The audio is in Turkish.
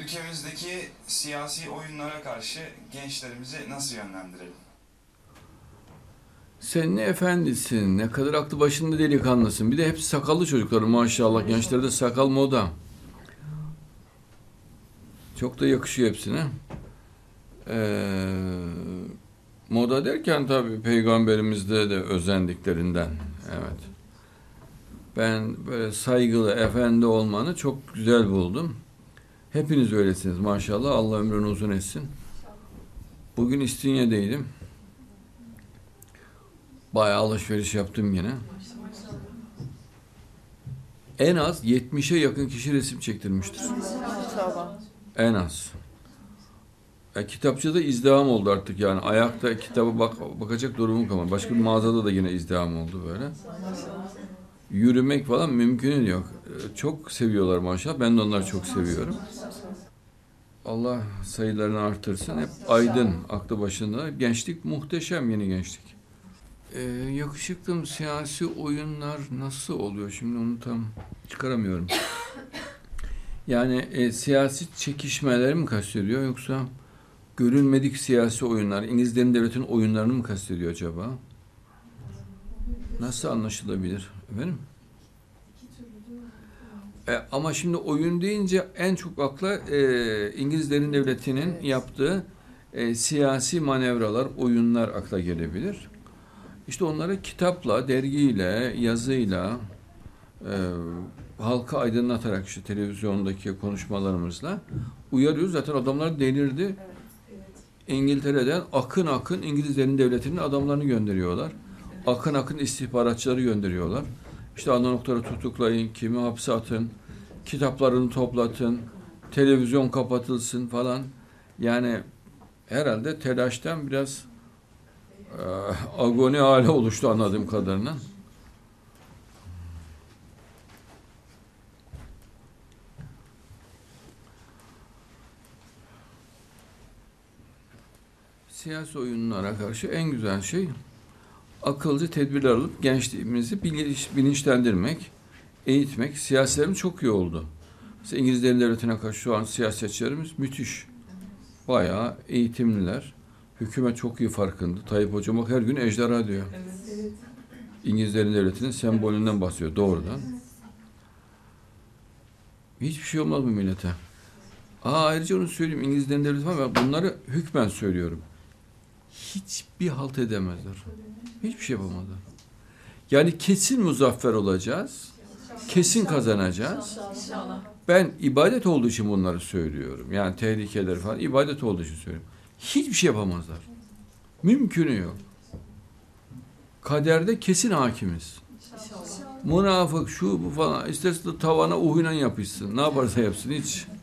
ülkemizdeki siyasi oyunlara karşı gençlerimizi nasıl yönlendirelim? Sen ne efendisin, ne kadar aklı başında delikanlısın. Bir de hepsi sakallı çocuklar maşallah. Gençlerde sakal moda. Çok da yakışıyor hepsine. Moda derken tabii peygamberimizde de özendiklerinden. Evet. Ben böyle saygılı, efendi olmanı çok güzel buldum. Hepiniz öylesiniz maşallah. Allah ömrünü uzun etsin. Bugün İstinye'deydim. Bayağı alışveriş yaptım yine. En az 70'e yakın kişi resim çektirmiştir. En az. Kitapçıda izdiham oldu artık yani. Ayakta kitaba bakacak durumum kalmadı. Başka bir mağazada da yine izdiham oldu böyle. Yürümek falan mümkün yok. Çok seviyorlar maşallah. Ben de onları çok seviyorum. Allah sayılarını artırsın. Hep aydın, aklı başında. Gençlik muhteşem, yeni gençlik. Yakışıklım, siyasi oyunlar nasıl oluyor? Şimdi onu tam çıkaramıyorum. Yani siyasi çekişmeleri mi kastediyor yoksa görülmedik siyasi oyunlar, İngilizlerin devletin oyunlarını mı kastediyor acaba? Nasıl anlaşılabilir efendim? Ama şimdi oyun deyince en çok akla İngilizlerin devletinin yaptığı siyasi manevralar, oyunlar akla gelebilir. İşte onları kitapla, dergiyle, yazıyla, halkı aydınlatarak işte televizyondaki konuşmalarımızla uyarıyoruz. Zaten adamlar delirdi. İngiltere'den akın akın İngilizlerin devletinin adamlarını gönderiyorlar. Akın akın istihbaratçıları gönderiyorlar. İşte ana noktaları tutuklayın, kimi hapse atın, kitaplarını toplatın, televizyon kapatılsın falan. Yani herhalde telaştan biraz agoni hali oluştu anladığım kadarıyla. Siyasi oyunlara karşı en güzel şey akılcı tedbirler alıp gençliğimizi bilinçlendirmek, eğitmek. Siyasilerimiz çok iyi oldu. Mesela İngilizlerin devletine karşı şu an siyasetçilerimiz müthiş. Bayağı eğitimliler. Hükümet çok iyi farkında. Tayyip Hocam bak her gün ejderha diyor. Evet. İngilizlerin devletinin sembolünden bahsediyor doğrudan. Hiçbir şey olmaz bu millete. Ayrıca onu söyleyeyim. İngilizlerin devleti var. Bunları hükmen söylüyorum. Hiçbir halt edemezler. Hiçbir şey yapamazlar. Yani kesin muzaffer olacağız. Kesin kazanacağız. Ben ibadet olduğu için bunları söylüyorum. Yani tehlikeler falan ibadet olduğu için söylüyorum. Hiçbir şey yapamazlar. Mümkünü yok. Kaderde kesin hakimiz. Münafık şu bu falan isterse de tavana uhuyla yapışsın. Ne yaparsa yapsın hiç.